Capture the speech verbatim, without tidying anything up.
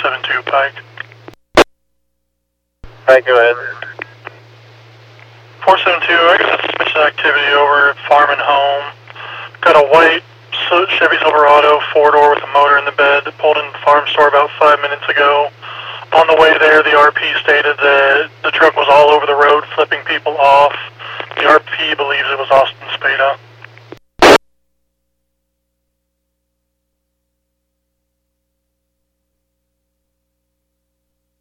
seven two Pike. Pike, go ahead. four seven two, I got suspicious activity over at Farm and Home. Got a white Chevy Silverado four-door with a motor in the bed that pulled into the farm store about five minutes ago. On the way there, the R P stated that the truck was all over the road flipping people off. The R P believes it was Austin Spada.